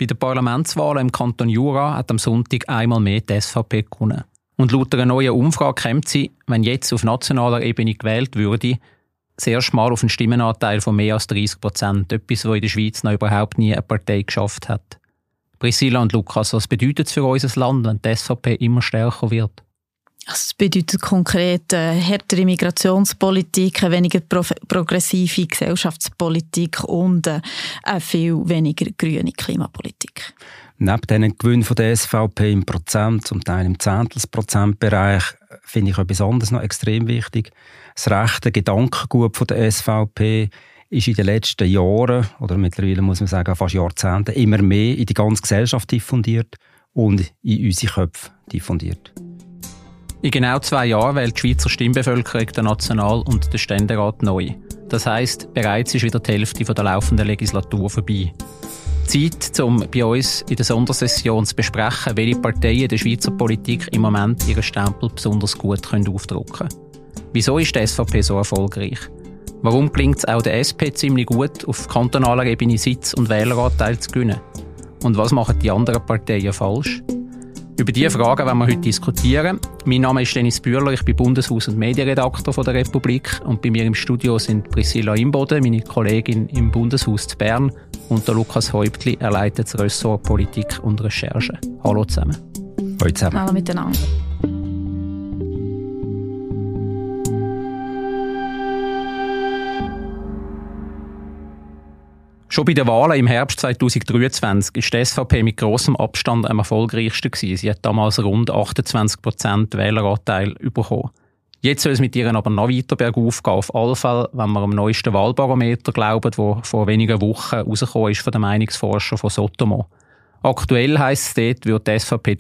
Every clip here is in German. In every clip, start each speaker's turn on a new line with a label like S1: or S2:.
S1: Bei den Parlamentswahlen im Kanton Jura hat am Sonntag einmal mehr die SVP gewonnen. Und laut einer neuen Umfrage käme sie, wenn jetzt auf nationaler Ebene gewählt würde, das erste Mal auf einen Stimmenanteil von mehr als 30%. Etwas, was in der Schweiz noch überhaupt nie eine Partei geschafft hat. Priscilla und Lukas, was bedeutet es für unser Land, wenn die SVP immer stärker wird?
S2: Also es bedeutet konkret härtere Migrationspolitik, eine weniger progressive Gesellschaftspolitik und eine viel weniger grüne Klimapolitik.
S3: Neben diesen Gewinnen der SVP im Prozent, zum Teil im Zehntelsprozentbereich, finde ich etwas anderes noch extrem wichtig. Das rechte Gedankengut von der SVP ist in den letzten Jahren, oder mittlerweile muss man sagen fast Jahrzehnten, immer mehr in die ganze Gesellschaft diffundiert und in unsere Köpfe diffundiert.
S1: In genau 2 Jahren wählt die Schweizer Stimmbevölkerung den National- und den Ständerat neu. Das heisst, bereits ist wieder die Hälfte der laufenden Legislatur vorbei. Zeit, um bei uns in der Sondersession zu besprechen, welche Parteien der Schweizer Politik im Moment ihren Stempel besonders gut aufdrücken können. Wieso ist die SVP so erfolgreich? Warum gelingt es auch der SP ziemlich gut, auf kantonaler Ebene Sitz- und Wähleranteil zu gewinnen? Und was machen die anderen Parteien falsch? Über diese Fragen wollen wir heute diskutieren. Mein Name ist Dennis Bühler, ich bin Bundeshaus- und Medienredaktor von der Republik und bei mir im Studio sind Priscilla Imboden, meine Kollegin im Bundeshaus zu Bern, und der Lukas Häuptli, er leitet das Ressort Politik und Recherche. Hallo zusammen.
S3: Hallo zusammen.
S2: Hallo miteinander.
S1: Schon bei den Wahlen im Herbst 2023 ist die SVP mit grossem Abstand am erfolgreichsten gewesen. Sie hat damals rund 28% Wähleranteil bekommen. Jetzt soll es mit ihr aber noch weiter bergauf gehen, auf alle Fälle, wenn wir am neuesten Wahlbarometer glauben, der vor wenigen Wochen rausgekommen ist von den Meinungsforschern von Sotomo. Aktuell heisst es dort, wird die SVP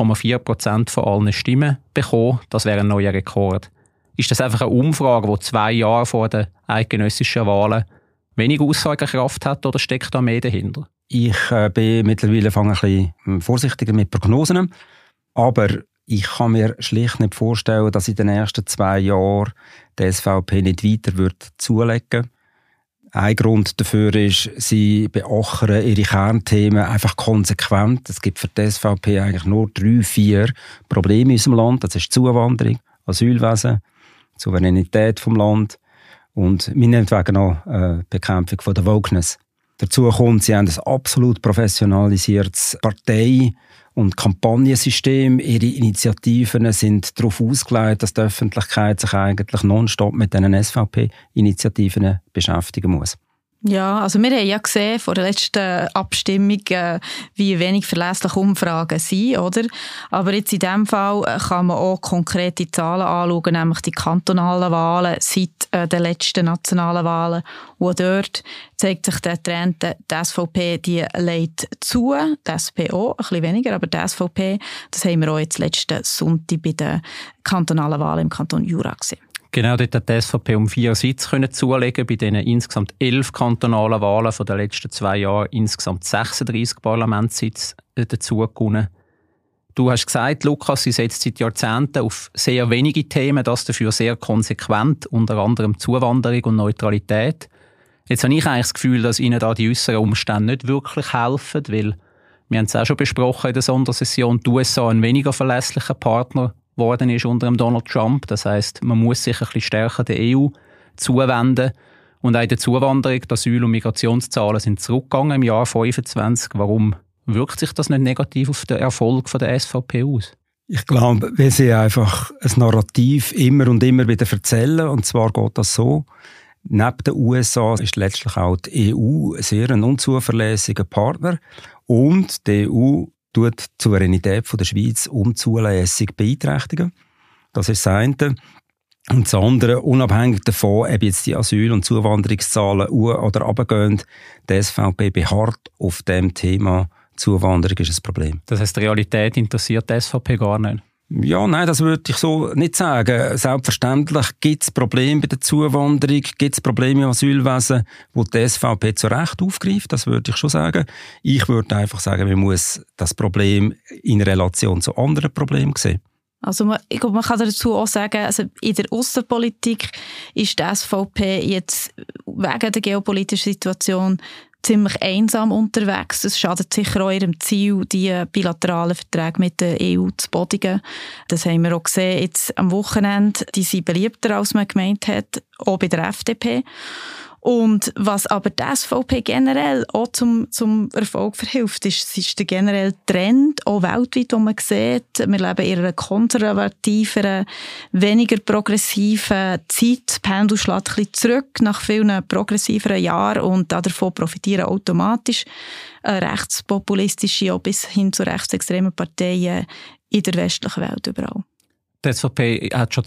S1: 30,4% von allen Stimmen bekommen. Das wäre ein neuer Rekord. Ist das einfach eine Umfrage, die 2 Jahre vor den eidgenössischen Wahlen wenig Aussagekraft hat, oder steckt da mehr dahinter?
S3: Ich bin mittlerweile ein bisschen vorsichtiger mit Prognosen, aber ich kann mir schlicht nicht vorstellen, dass in den nächsten 2 Jahren die SVP nicht weiter wird zulegen. Ein Grund dafür ist, sie beackern ihre Kernthemen einfach konsequent. Es gibt für die SVP eigentlich nur 3-4 Probleme in unserem Land. Das ist Zuwanderung, Asylwesen, Souveränität vom Land und meinetwegen noch Bekämpfung von der Wokeness. Dazu kommt, sie haben ein absolut professionalisiertes Partei- und Kampagnensystem. Ihre Initiativen sind darauf ausgelegt, dass die Öffentlichkeit sich eigentlich nonstop mit diesen SVP-Initiativen beschäftigen muss.
S2: Ja, also wir haben ja gesehen vor der letzten Abstimmung, wie wenig verlässliche Umfragen sind, oder? Aber jetzt in diesem Fall kann man auch konkrete Zahlen anschauen, nämlich die kantonalen Wahlen seit den letzten nationalen Wahlen. Und dort zeigt sich der Trend, die SVP die legt zu, die SP auch, ein bisschen weniger, aber die SVP, das haben wir auch jetzt letzten Sonntag bei den kantonalen Wahlen im Kanton Jura gesehen.
S1: Genau, dort hat die SVP um 4 Sitze zulegen, bei diesen insgesamt 11 kantonalen Wahlen von den letzten 2 Jahren insgesamt 36 Parlamentssitze dazu gewonnen. Du hast gesagt, Lukas, sie setzt seit Jahrzehnten auf sehr wenige Themen, das dafür sehr konsequent, unter anderem Zuwanderung und Neutralität. Jetzt habe ich eigentlich das Gefühl, dass ihnen da die äußeren Umstände nicht wirklich helfen, weil wir haben es auch schon besprochen in der Sondersession, die USA ein weniger verlässlicher Partner worden ist unter dem Donald Trump. Das heisst, man muss sich ein bisschen stärker der EU zuwenden. Und auch in der Zuwanderung, die Asyl- und Migrationszahlen sind zurückgegangen im Jahr 2025. Warum wirkt sich das nicht negativ auf den Erfolg der SVP aus?
S3: Ich glaube, weil sie einfach ein Narrativ immer und immer wieder erzählen. Und zwar geht das so: Neben den USA ist letztlich auch die EU sehr ein unzuverlässiger Partner. Und die EU tut die Souveränität der Schweiz unzulässig beeinträchtigen. Das ist das eine. Und das andere, unabhängig davon, ob jetzt die Asyl- und Zuwanderungszahlen oder runtergehen, die SVP beharrt auf dem Thema, Zuwanderung ist ein Problem.
S1: Das heisst, die Realität interessiert die SVP gar nicht?
S3: Ja, nein, das würde ich so nicht sagen. Selbstverständlich gibt es Probleme bei der Zuwanderung, gibt es Probleme im Asylwesen, wo die SVP zu Recht aufgreift, das würde ich schon sagen. Ich würde einfach sagen, man muss das Problem in Relation zu anderen Problemen sehen.
S2: Also ich glaube, man kann dazu auch sagen, also in der Aussenpolitik ist die SVP jetzt wegen der geopolitischen Situation ziemlich einsam unterwegs. Das schadet sicher auch ihrem Ziel, die bilateralen Verträge mit der EU zu bodigen. Das haben wir auch gesehen jetzt am Wochenende. Die sind beliebter, als man gemeint hat, auch bei der FDP. Und was aber die SVP generell auch zum Erfolg verhilft, ist der generelle Trend, auch weltweit, wo man sieht, wir leben in einer konservativeren, weniger progressiven Zeit. Pendel schlägt ein bisschen zurück nach vielen progressiveren Jahren und davon profitieren automatisch rechtspopulistische, auch bis hin zu rechtsextremen Parteien in der westlichen Welt überall.
S1: Die SVP hat schon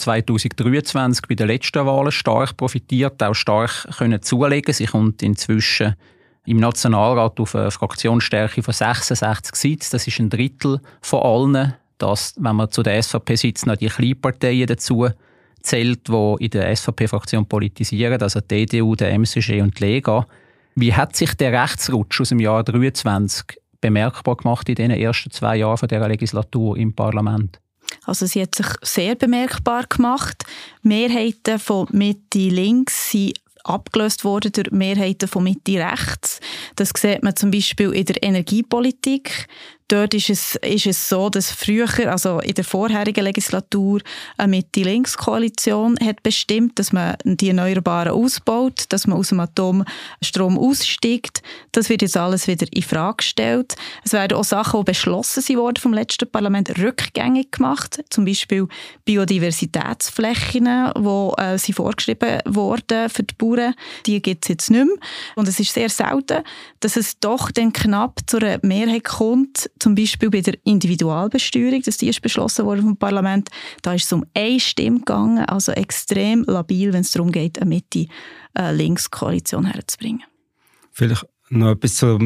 S1: 2023 bei den letzten Wahlen stark profitiert, auch stark können zulegen. Sie kommt inzwischen im Nationalrat auf eine Fraktionsstärke von 66 Sitzen. Das ist ein Drittel von allen. Das, wenn man zu der SVP-Sitzen noch die Kleinparteien dazu zählt, die in der SVP-Fraktion politisieren, also die EDU, der MCG und die Lega. Wie hat sich der Rechtsrutsch aus dem Jahr 2023 bemerkbar gemacht in den ersten 2 Jahren von dieser Legislatur im Parlament?
S2: Also sie hat sich sehr bemerkbar gemacht. Mehrheiten von Mitte links sind abgelöst worden durch Mehrheiten von Mitte rechts. Das sieht man zum Beispiel in der Energiepolitik. Dort ist es so, dass früher, also in der vorherigen Legislatur, eine Mitte-Links-Koalition hat bestimmt, dass man die Erneuerbaren ausbaut, dass man aus dem Atomstrom aussteigt. Das wird jetzt alles wieder in Frage gestellt. Es werden auch Sachen, die beschlossen wurden vom letzten Parlament, rückgängig gemacht. Zum Beispiel Biodiversitätsflächen, die sind vorgeschrieben wurden für die Bauern. Die gibt es jetzt nicht mehr. Und es ist sehr selten, dass es doch dann knapp zu einer Mehrheit kommt, zum Beispiel bei der Individualbesteuerung, dass die ist beschlossen worden vom Parlament. Da ist es um eine Stimme gegangen, also extrem labil, wenn es darum geht, eine Mitte-Links-Koalition herzubringen.
S3: Vielleicht noch etwas zur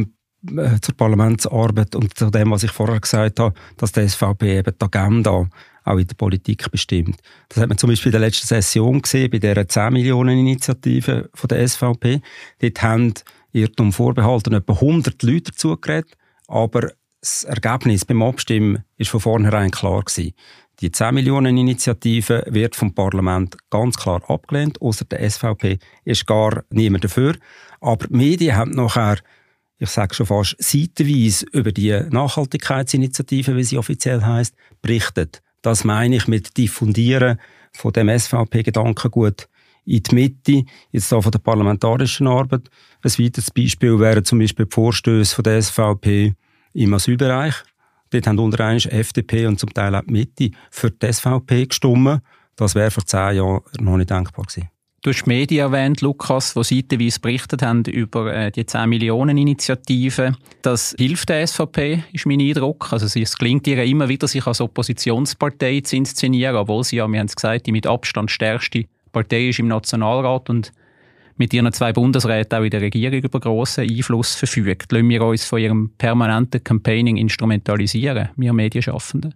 S3: Parlamentsarbeit und zu dem, was ich vorher gesagt habe, dass die SVP eben die Agenda auch in der Politik bestimmt. Das hat man zum Beispiel in der letzten Session gesehen, bei dieser 10-Millionen-Initiative von der SVP. Dort haben Irrtum vorbehalten etwa 100 Leute dazugeredet, aber das Ergebnis beim Abstimmen war von vornherein klar gewesen. Die 10-Millionen-Initiative wird vom Parlament ganz klar abgelehnt. Ausser der SVP ist gar niemand dafür. Aber die Medien haben nachher, ich sage schon fast seitenweise, über die Nachhaltigkeitsinitiative, wie sie offiziell heisst, berichtet. Das meine ich mit Diffundieren von dem SVP-Gedankengut in die Mitte, jetzt auch von der parlamentarischen Arbeit. Ein weiteres Beispiel wären zum Beispiel die Vorstöße von der SVP im Asylbereich. Dort haben unter anderem FDP und zum Teil auch die Mitte für die SVP gestimmt. Das wäre vor 10 Jahren noch nicht denkbar gewesen.
S1: Du hast die Medien erwähnt, Lukas, die seitenweise berichtet haben über die 10-Millionen-Initiative. Das hilft der SVP, ist mein Eindruck. Also es gelingt ihr immer wieder, sich als Oppositionspartei zu inszenieren, obwohl sie ja, wir haben es gesagt, die mit Abstand stärkste Partei ist im Nationalrat und mit ihren 2 Bundesräten auch in der Regierung über grossen Einfluss verfügt. Lassen wir uns von ihrem permanenten Campaigning instrumentalisieren, wir Medienschaffenden?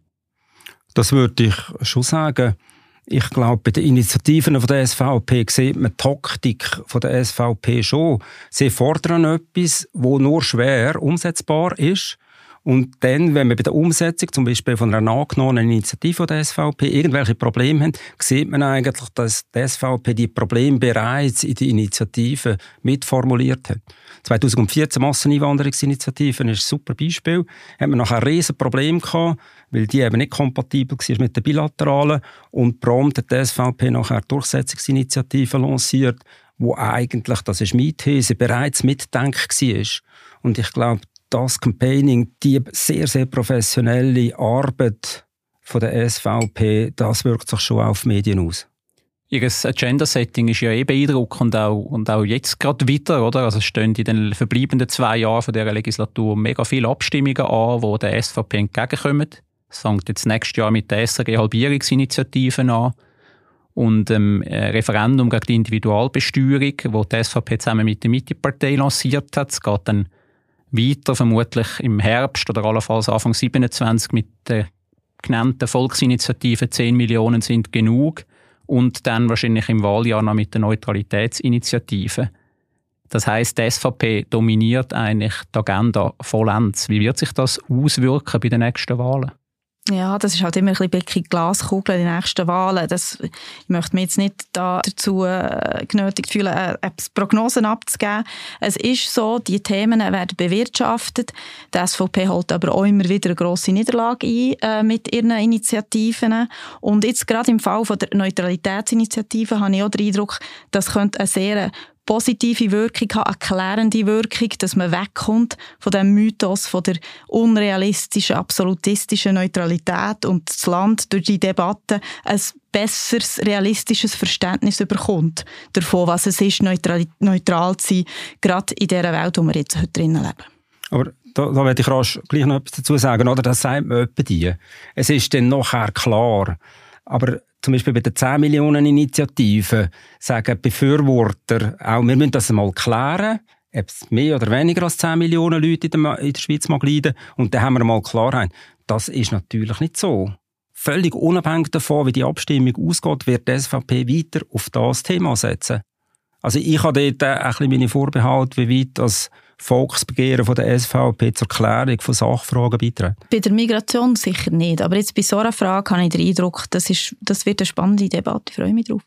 S3: Das würde ich schon sagen. Ich glaube, bei den Initiativen von der SVP sieht man die Taktik von der SVP schon. Sie fordern etwas, das nur schwer umsetzbar ist. Und dann, wenn wir bei der Umsetzung, zum Beispiel von einer angenommenen Initiative der SVP, irgendwelche Probleme haben, sieht man eigentlich, dass die SVP die Probleme bereits in die Initiative mitformuliert hat. 2014 Masseneinwanderungsinitiative ist ein super Beispiel. Hat man nachher ein riesen Problem gehabt, weil die eben nicht kompatibel war mit den bilateralen. Und prompt hat die SVP nachher Durchsetzungsinitiative lanciert, wo eigentlich, das ist meine These, bereits mitdenkt war. Und ich glaube, das Campaigning, die sehr, sehr professionelle Arbeit von der SVP, das wirkt sich schon auf die Medien aus.
S1: Ihr Agenda-Setting ist ja beeindruckend und auch jetzt gerade weiter, oder? Also es stehen in den verbleibenden 2 Jahren von dieser Legislatur mega viele Abstimmungen an, die der SVP entgegenkommen. Es fängt jetzt nächstes Jahr mit der SRG-Halbierungsinitiative an und Referendum gegen die Individualbesteuerung, wo die SVP zusammen mit der Mitte-Partei lanciert hat. Es geht dann weiter, vermutlich im Herbst oder allenfalls Anfang 2027 mit der genannten Volksinitiative 10 Millionen sind genug und dann wahrscheinlich im Wahljahr noch mit der Neutralitätsinitiative. Das heisst, die SVP dominiert eigentlich die Agenda vollends. Wie wird sich das auswirken bei den nächsten Wahlen?
S2: Ja, das ist halt immer ein bisschen Glaskugel in den nächsten Wahlen. Ich möchte mich jetzt nicht dazu genötigt fühlen, Prognosen abzugeben. Es ist so, die Themen werden bewirtschaftet. Die SVP holt aber auch immer wieder eine grosse Niederlage ein mit ihren Initiativen. Und jetzt gerade im Fall von der Neutralitätsinitiative habe ich auch den Eindruck, das könnte eine sehr positive Wirkung haben, eine klärende Wirkung, dass man wegkommt von dem Mythos von der unrealistischen, absolutistischen Neutralität und das Land durch die Debatte ein besseres, realistisches Verständnis bekommt davon, was es ist, neutral zu sein, gerade in dieser Welt, in der wir jetzt heute drinnen leben.
S3: Aber da möchte ich rasch gleich noch etwas dazu sagen, oder? Das sagt man etwa die. Es ist dann nachher klar, aber zum Beispiel bei den 10 Millionen Initiativen sagen Befürworter auch, wir müssen das einmal klären, ob es mehr oder weniger als 10 Millionen Leute in der Schweiz mag leiden. Und dann haben wir mal Klarheit. Das ist natürlich nicht so. Völlig unabhängig davon, wie die Abstimmung ausgeht, wird die SVP weiter auf das Thema setzen. Also ich habe dort ein bisschen meine Vorbehalte, wie weit das Volksbegehren von der SVP zur Klärung von Sachfragen beiträgt.
S2: Bei der Migration sicher nicht. Aber jetzt bei so einer Frage habe ich den Eindruck, das wird eine spannende Debatte. Ich freue mich drauf.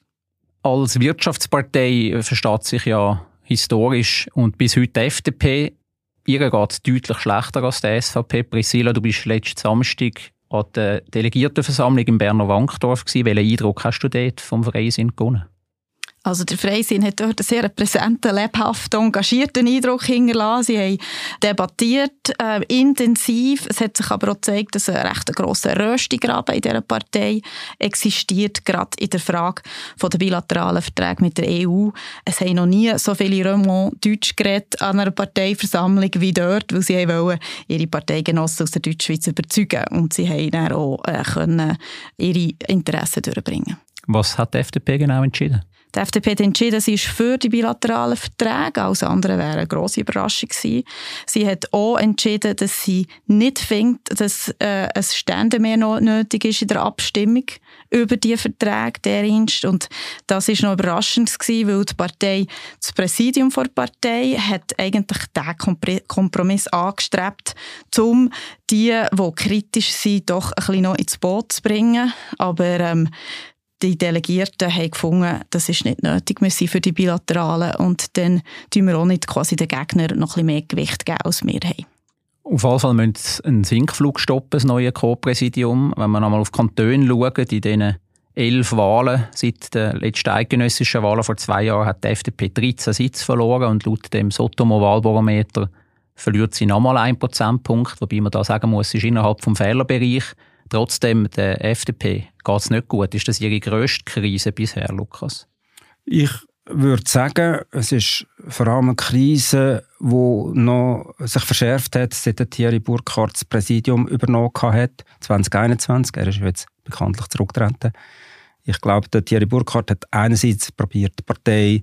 S1: Als Wirtschaftspartei versteht sich ja historisch und bis heute die FDP. Ihr geht es deutlich schlechter als der SVP. Priscilla, du bist letzten Samstag an der Delegiertenversammlung im Berner Wankdorf gewesen. Welchen Eindruck hast du dort vom Freisinn gewonnen?
S2: Also der Freisinn hat dort einen sehr präsenten, lebhaften, engagierten Eindruck hinterlassen. Sie haben debattiert, intensiv. Es hat sich aber auch gezeigt, dass ein recht grosser Röstigraben in dieser Partei existiert, gerade in der Frage der bilateralen Verträge mit der EU. Es haben noch nie so viele Romans Deutsch geredet an einer Parteiversammlung wie dort, weil sie wollen ihre Parteigenossen aus der Deutschschweiz überzeugen. Und sie haben dann auch können ihre Interessen durchbringen.
S1: Was hat die FDP genau entschieden?
S2: Die FDP hat entschieden, sie ist für die bilateralen Verträge. Alles andere wäre eine grosse Überraschung gewesen. Sie hat auch entschieden, dass sie nicht findet, dass ein Ständemehr noch nötig ist in der Abstimmung über die Verträge dereinst. Und das ist noch überraschend gewesen, weil die Partei, das Präsidium der Partei, hat eigentlich diesen Kompromiss angestrebt, um die kritisch sind, doch ein bisschen noch ins Boot zu bringen. Aber die Delegierten haben gefunden, das ist nicht nötig, wir sind für die Bilateralen und dann tun wir auch nicht quasi den Gegner noch ein bisschen mehr Gewicht geben, als wir haben.
S1: Auf jeden Fall müssen sie einen Sinkflug stoppen, das neue Co-Präsidium. Wenn wir einmal auf Kantone schauen, in diesen 11 Wahlen seit den letzten eidgenössischen Wahlen vor 2 Jahren hat die FDP 13 Sitze verloren und laut dem Sotomo-Wahlbarometer verliert sie nochmal 1 Prozentpunkt, wobei man da sagen muss, es ist innerhalb des Fehlerbereich. Trotzdem, der FDP geht es nicht gut. Ist das Ihre grösste Krise bisher, Lukas?
S3: Ich würde sagen, es ist vor allem eine Krise, die noch sich verschärft hat, seit Thierry Burkhardt das Präsidium übernommen hat, 2021. Er ist jetzt bekanntlich zurückgetreten. Ich glaube, der Thierry Burkhardt hat einerseits probiert, die Partei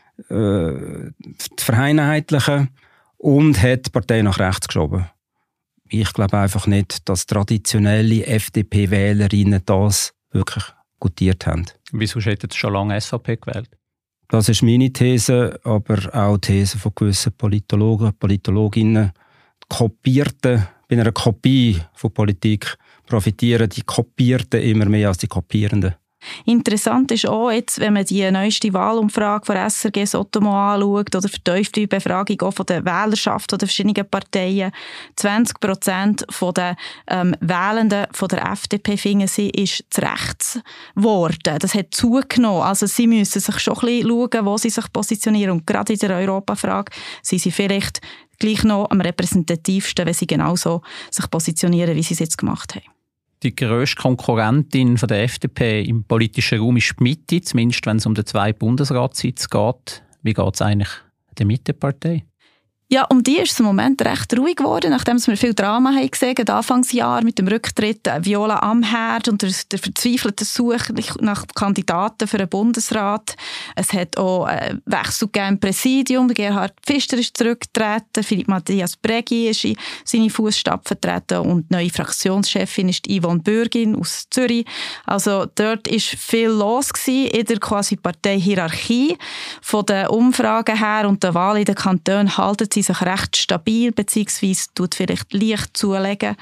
S3: zu vereinheitlichen und hat die Partei nach rechts geschoben. Ich glaube einfach nicht, dass traditionelle FDP-Wählerinnen das wirklich gutiert haben.
S1: Wieso hätten Sie schon lange SVP gewählt?
S3: Das ist meine These, aber auch die These von gewissen Politologen, Politologinnen. Bei einer Kopie von Politik profitieren die Kopierten immer mehr als die Kopierenden.
S2: Interessant ist auch jetzt, wenn man die neueste Wahlumfrage von SRG Sotomo anschaut oder vertiefte Befragung auch von der Wählerschaft der verschiedenen Parteien. 20% von den Wählenden von der FDP finden sie, ist zu rechts geworden. Das hat zugenommen. Also sie müssen sich schon ein bisschen schauen, wo sie sich positionieren. Und gerade in der Europafrage sind sie vielleicht gleich noch am repräsentativsten, wenn sie genauso sich positionieren, wie sie es jetzt gemacht haben.
S1: Die grösste Konkurrentin von der FDP im politischen Raum ist die Mitte, zumindest wenn es um den 2 Bundesratssitz geht. Wie geht es eigentlich der Mittepartei?
S2: Ja, um die ist es im Moment recht ruhig geworden, nachdem wir viel Drama haben gesehen, Anfangsjahr mit dem Rücktritt Viola Amherd und der verzweifelten Suche nach Kandidaten für den Bundesrat. Es hat auch Wechsel gegeben im Präsidium. Gerhard Pfister ist zurückgetreten, Philipp Matthias Bregi ist in seine Fußstapfen vertreten und die neue Fraktionschefin ist Yvonne Bürgin aus Zürich. Also dort ist viel los gewesen in der quasi Parteihierarchie. Von den Umfragen her und der Wahl in den Kantonen halten sie sich recht stabil, beziehungsweise tut vielleicht leicht zulegen.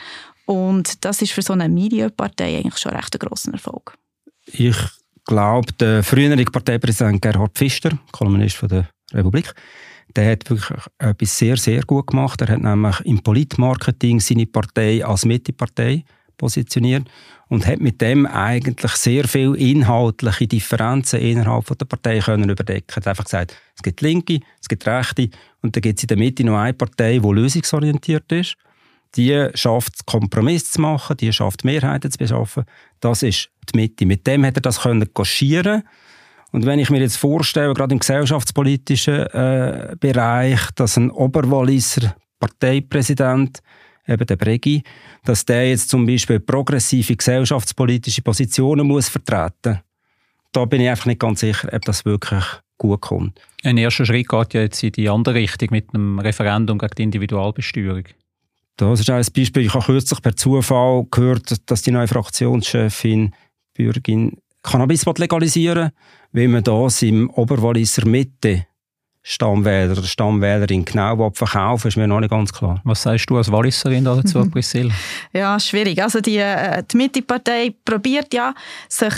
S2: Und das ist für so eine Milieupartei eigentlich schon recht ein grosser Erfolg.
S3: Ich glaube, der frühere Parteipräsident Gerhard Pfister, Kolumnist von der Republik, der hat wirklich etwas sehr, sehr gut gemacht. Er hat nämlich im Politmarketing seine Partei als Mittepartei positioniert und hat mit dem eigentlich sehr viele inhaltliche Differenzen innerhalb der Partei können überdecken. Er hat einfach gesagt, es gibt Linke, es gibt Rechte und dann gibt es in der Mitte noch eine Partei, die lösungsorientiert ist. Die schafft es, Kompromiss zu machen, die schafft Mehrheiten zu beschaffen. Das ist die Mitte. Mit dem hat er das können kaschieren. Und wenn ich mir jetzt vorstelle, gerade im gesellschaftspolitischen Bereich, dass ein Oberwalliser Parteipräsident, eben der Bregi, dass der jetzt zum Beispiel progressive gesellschaftspolitische Positionen muss vertreten, da bin ich einfach nicht ganz sicher, ob das wirklich gut kommt.
S1: Ein erster Schritt geht ja jetzt in die andere Richtung mit einem Referendum gegen die Individualbesteuerung.
S3: Das ist ein Beispiel. Ich habe kürzlich per Zufall gehört, dass die neue Fraktionschefin Bürgin Cannabis legalisieren will, weil man das im Oberwalliser Mitte Stammwähler oder Stammwählerin genau verkaufen, ist mir noch nicht ganz klar.
S1: Was sagst du als Walliserin dazu, Priscilla?
S2: Ja, schwierig. Also die Mitte-Partei probiert ja, sich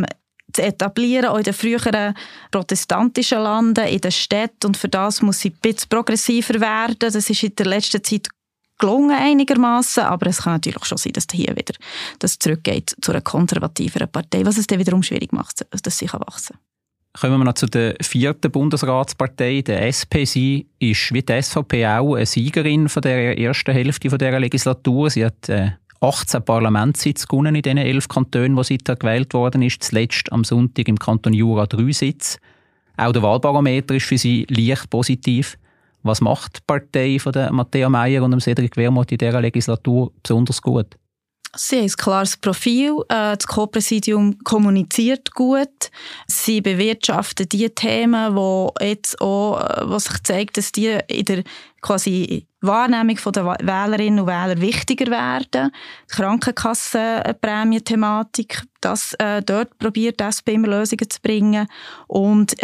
S2: zu etablieren, auch in den früheren protestantischen Landen, in den Städten. Und für das muss sie ein bisschen progressiver werden. Das ist in der letzten Zeit gelungen einigermaßen, aber es kann natürlich schon sein, dass hier wieder das zurückgeht zu einer konservativeren Partei, was es dann wiederum schwierig macht, dass sie wachsen kann.
S1: Kommen wir noch zu der 4. Bundesratspartei, der SP. Sie ist wie die SVP auch eine Siegerin von der ersten Hälfte dieser Legislatur. Sie hat 18 Parlamentssitze gewonnen in den 11 Kantonen, wo sie gewählt worden ist. Zuletzt am Sonntag im Kanton Jura 3 Sitze. Auch der Wahlbarometer ist für sie leicht positiv. Was macht die Partei von der Matthäa Meier und dem Cedric Wermuth in dieser Legislatur besonders gut?
S2: Sie haben ein klares Profil. Das Co-Präsidium kommuniziert gut. Sie bewirtschaften die Themen, die jetzt auch, was sich zeigt, dass die in der quasi Wahrnehmung der Wählerinnen und Wähler wichtiger werden. Die Krankenkassenprämien-Thematik, dort probiert die SP immer Lösungen zu bringen. Und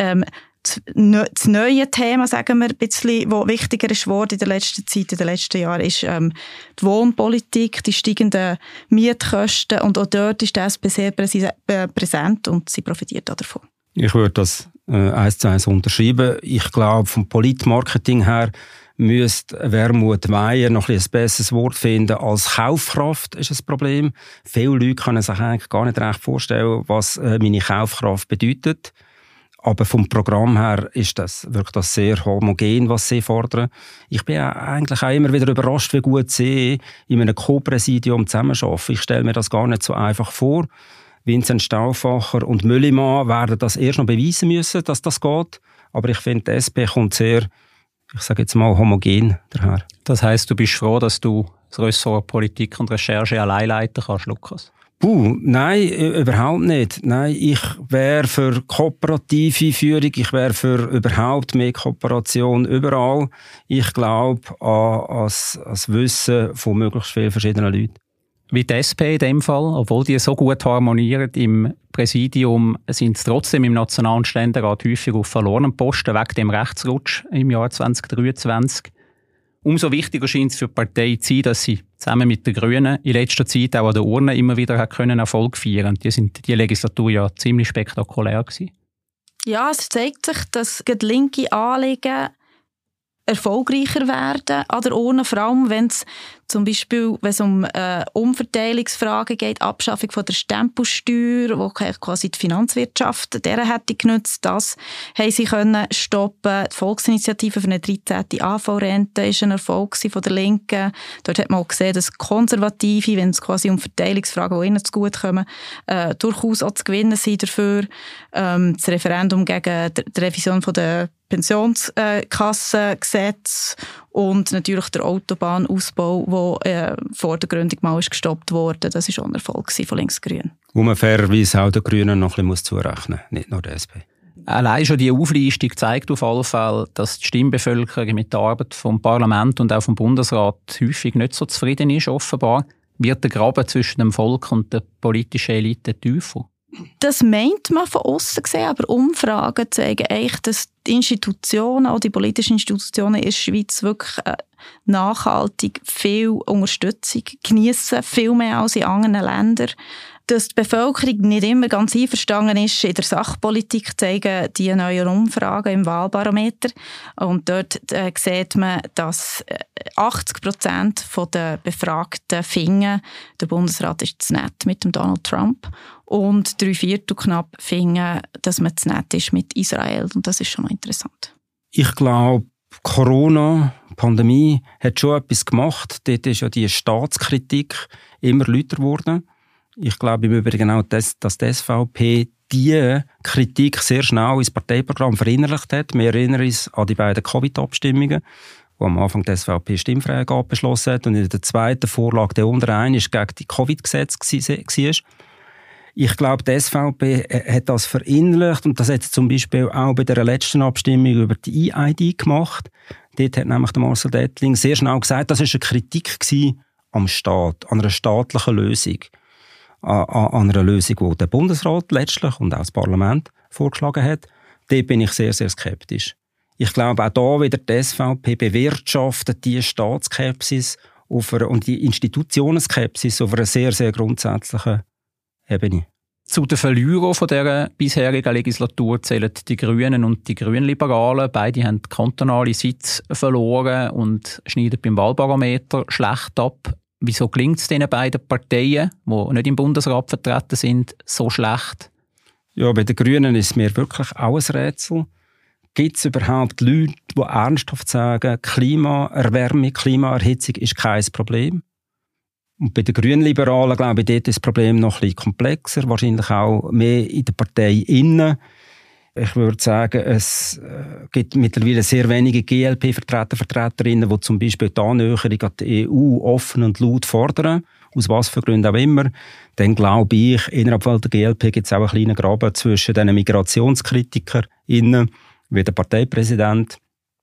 S2: das neue Thema, sagen wir, ein bisschen, das wichtiger ist geworden in der letzten Zeit, in den letzten Jahren, ist die Wohnpolitik, die steigenden Mietkosten. Und auch dort ist die SP sehr präsent und sie profitiert auch davon.
S3: Ich würde das 1:1 unterschreiben. Ich glaube, vom Politmarketing her müsste Wermuth Meier noch ein besseres Wort finden. Als Kaufkraft ist ein Problem. Viele Leute können sich eigentlich gar nicht recht vorstellen, was meine Kaufkraft bedeutet. Aber vom Programm her ist das wirklich sehr homogen, was sie fordern. Ich bin eigentlich auch immer wieder überrascht, wie gut sie in einem Co-Präsidium zusammenarbeiten. Ich stelle mir das gar nicht so einfach vor. Vincent Stauffacher und Müllimann werden das erst noch beweisen müssen, dass das geht. Aber ich finde, die SP kommt sehr, ich sage jetzt mal, homogen daher.
S1: Das heisst, du bist froh, dass du das Ressort Politik und Recherche allein leiten kannst, Lukas?
S3: Nein, überhaupt nicht. Nein, ich wäre für kooperative Führung, ich wäre für überhaupt mehr Kooperation überall. Ich glaube an das Wissen von möglichst vielen verschiedenen Leuten.
S1: Wie die SP in dem Fall, obwohl die so gut harmonieren im Präsidium, sind sie trotzdem im Nationalen Ständerat häufig auf verlorenen Posten wegen dem Rechtsrutsch im Jahr 2023. Umso wichtiger scheint es für die Partei zu sein, dass sie zusammen mit den Grünen in letzter Zeit auch an der Urne immer wieder Erfolg feiern. Die sind die Legislatur ja ziemlich spektakulär gewesen.
S2: Ja, es zeigt sich, dass die linke Anliegen erfolgreicher werden an der Urne, vor allem wenn es zum Beispiel, wenn es um Umverteilungsfragen geht, Abschaffung von der Stempelsteuer, wo quasi die Finanzwirtschaft deren hätte genutzt, das haben sie können stoppen. Die Volksinitiative für eine 13. AV-Rente war ein Erfolg von der Linken. Dort hat man auch gesehen, dass Konservative, wenn es quasi um Verteilungsfragen, die ihnen zu gut kommen, durchaus auch zu gewinnen sind dafür. Das Referendum gegen die Revision von der Pensionskassengesetz und natürlich der Autobahnausbau, der vor der Gründung mal gestoppt wurde. Das war auch ein Erfolg von Linksgrün.
S3: Wo man fairerweise auch den Grünen noch ein bisschen zurechnen muss, nicht nur der SP.
S1: Allein schon die Auflistung zeigt auf alle Fälle, dass die Stimmbevölkerung mit der Arbeit vom Parlament und auch vom Bundesrat häufig nicht so zufrieden ist, offenbar. Wird der Graben zwischen dem Volk und der politischen Elite tiefer?
S2: Das meint man von außen gesehen, aber Umfragen zeigen eigentlich, dass die Institutionen, auch die politischen Institutionen in der Schweiz wirklich nachhaltig viel Unterstützung geniessen, viel mehr als in anderen Ländern. Dass die Bevölkerung nicht immer ganz einverstanden ist in der Sachpolitik, zeigen die neuen Umfragen im Wahlbarometer. Und dort sieht man, dass 80% der Befragten finden, der Bundesrat ist zu nett mit dem Donald Trump. Und 3/4 knapp finden, dass man zu nett ist mit Israel. Und das ist schon noch interessant.
S3: Ich glaube, Corona, Pandemie, hat schon etwas gemacht. Dort ist ja die Staatskritik immer lauter geworden. Ich glaube im Übrigen auch, dass die SVP diese Kritik sehr schnell ins Parteiprogramm verinnerlicht hat. Wir erinnern uns an die beiden Covid-Abstimmungen, wo am Anfang die SVP Stimmfreigabe beschlossen hat und in der zweiten Vorlage der unter einisch gegen die Covid-Gesetze war. Ich glaube, die SVP hat das verinnerlicht und das hat zum Beispiel auch bei der letzten Abstimmung über die EID gemacht. Dort hat nämlich der Marcel Dettling sehr schnell gesagt, das war eine Kritik am Staat, an einer staatlichen Lösung. An einer Lösung, die der Bundesrat letztlich und auch das Parlament vorgeschlagen hat. Dort bin ich sehr, sehr skeptisch. Ich glaube, auch da wieder die SVP bewirtschaftet die Staatsskepsis und die Institutionenskepsis auf einer sehr, sehr grundsätzlichen Ebene.
S1: Zu den Verlierern von dieser bisherigen Legislatur zählen die Grünen und die Grünliberalen. Beide haben kantonale Sitze verloren und schneiden beim Wahlbarometer schlecht ab. Wieso gelingt es diesen beiden Parteien, die nicht im Bundesrat vertreten sind, so schlecht?
S3: Ja, bei den Grünen ist mir wirklich auch ein Rätsel. Gibt es überhaupt Leute, die ernsthaft sagen, Klimaerwärmung, Klimaerhitzung ist kein Problem? Und bei den Grünliberalen, glaube ich, dort ist das Problem noch ein bisschen komplexer, wahrscheinlich auch mehr in der Partei innen. Ich würde sagen, es gibt mittlerweile sehr wenige GLP-Vertreterinnen, die zum Beispiel die Annäherung an die EU offen und laut fordern, aus was für Gründen auch immer. Dann glaube ich, innerhalb der GLP gibt es auch einen kleinen Graben zwischen den MigrationskritikerInnen, wie der Parteipräsident,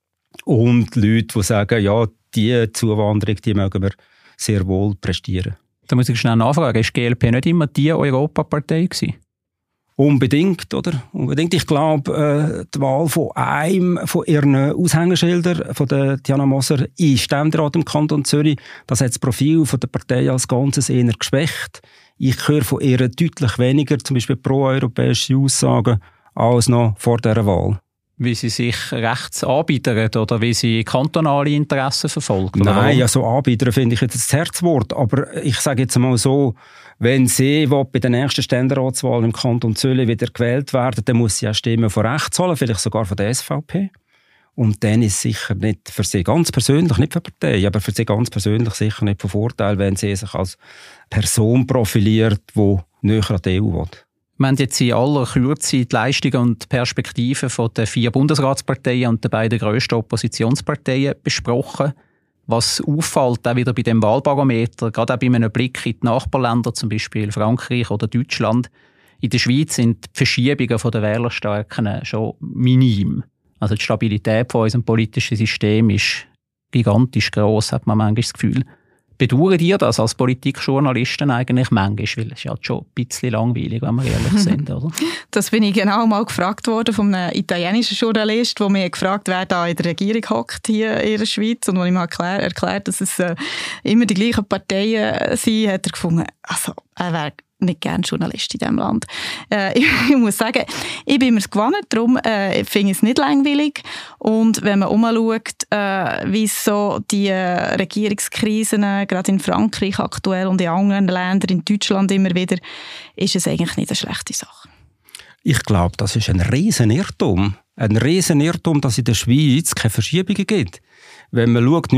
S3: und Leuten, die sagen, ja, die Zuwanderung, die mögen wir sehr wohl prestieren.
S1: Da muss ich schnell nachfragen, ist die GLP nicht immer die Europapartei gewesen?
S3: Unbedingt, oder? Unbedingt. Ich glaube, die Wahl von einem von ihren Aushängeschildern, von der Diana Moser, in Ständerat im Kanton Zürich, das hat das Profil von der Partei als Ganzes eher geschwächt. Ich höre von ihr deutlich weniger, zum Beispiel pro-europäische Aussagen, als noch vor dieser Wahl.
S1: Wie sie sich rechts anbiedern oder wie sie kantonale Interessen verfolgt?
S3: Nein, ja, so anbiedern finde ich jetzt das Herzwort. Aber ich sage jetzt mal so, wenn sie bei der nächsten Ständeratswahl im Kanton Zürich wieder gewählt werden, dann muss sie auch Stimmen von rechts holen, vielleicht sogar von der SVP. Und dann ist sicher nicht für sie ganz persönlich, nicht für die Partei, aber für sie ganz persönlich sicher nicht von Vorteil, wenn sie sich als Person profiliert, die näher an die EU will.
S1: Wir haben jetzt in aller Kürze die Leistungen und Perspektiven der 4 Bundesratsparteien und der beiden grössten Oppositionsparteien besprochen. Was auffällt, auch wieder bei dem Wahlbarometer, gerade auch bei einem Blick in die Nachbarländer, zum Beispiel Frankreich oder Deutschland, in der Schweiz sind die Verschiebungen der Wählerstärken schon minim. Also die Stabilität von unserem politischen System ist gigantisch gross, hat man manchmal das Gefühl. Bedauern ihr das als Politikjournalisten eigentlich manchmal? Weil es ist ja schon ein bisschen langweilig, wenn wir ehrlich sind, oder?
S2: Das bin ich genau mal gefragt worden von einem italienischen Journalist, der mich gefragt, wer da in der Regierung hockt hier in der Schweiz. Und als ich mal erklärt, dass es immer die gleichen Parteien sind, hat er gefunden, also er wäre nicht gerne Journalist in diesem Land. Ich muss sagen, ich bin mir es gewohnt, darum finde ich es nicht langweilig. Und wenn man umschaut, wie so die Regierungskrisen, gerade in Frankreich aktuell und in anderen Ländern, in Deutschland immer wieder, ist es eigentlich nicht eine schlechte Sache.
S3: Ich glaube, das ist ein riesen Irrtum. Ein riesen Irrtum, dass es in der Schweiz keine Verschiebungen gibt. Wenn man schaut,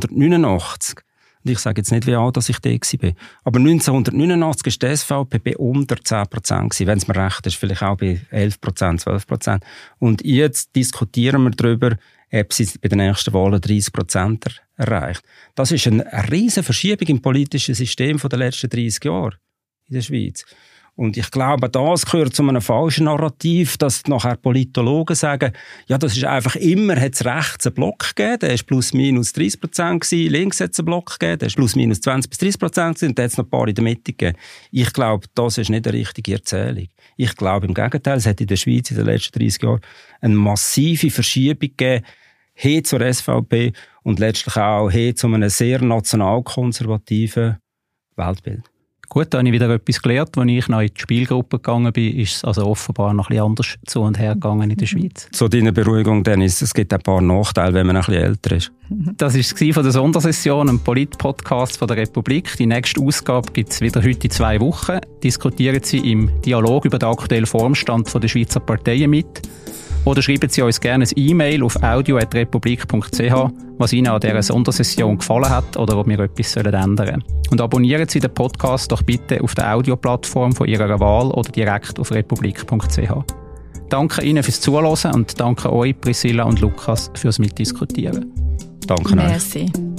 S3: 1989, und ich sage jetzt nicht, wie alt ich da war. Aber 1989 war die SVP bei unter 10%. Wenn es mir recht ist, vielleicht auch bei 11%, 12%. Und jetzt diskutieren wir darüber, ob sie bei den nächsten Wahlen 30% erreicht. Das ist eine riesige Verschiebung im politischen System der letzten 30 Jahre in der Schweiz. Und ich glaube, das gehört zu einem falschen Narrativ, dass nachher Politologen sagen, ja, das ist einfach immer, hat es rechts einen Block gegeben, der war plus minus 30% gewesen, links hat es einen Block gegeben, der war plus minus 20-30% gewesen, und da hat es noch ein paar in der Mitte gegeben. Ich glaube, das ist nicht eine richtige Erzählung. Ich glaube im Gegenteil, es hat in der Schweiz in den letzten 30 Jahren eine massive Verschiebung gegeben, hin zur SVP und letztlich auch hin zu einem sehr nationalkonservativen Weltbild.
S1: Gut, da habe ich wieder etwas gelernt. Als ich noch in die Spielgruppe gegangen bin, ist es also offenbar noch ein bisschen anders zu und her gegangen in der Schweiz.
S3: Zu deiner Beruhigung, Dennis, es gibt ein paar Nachteile, wenn man ein bisschen älter ist.
S1: Das war es von der Sondersession, ein Polit-Podcast von der Republik. Die nächste Ausgabe gibt es wieder heute in 2 Wochen. Diskutieren Sie im Dialog über den aktuellen Formstand der Schweizer Parteien mit. Oder schreiben Sie uns gerne ein E-Mail auf audio@republik.ch, was Ihnen an dieser Sondersession gefallen hat oder ob wir etwas ändern sollen. Und abonnieren Sie den Podcast doch bitte auf der Audioplattform von Ihrer Wahl oder direkt auf republik.ch. Danke Ihnen fürs Zuhören und danke euch, Priscilla und Lukas, fürs Mitdiskutieren.
S3: Danke
S2: euch. Merci.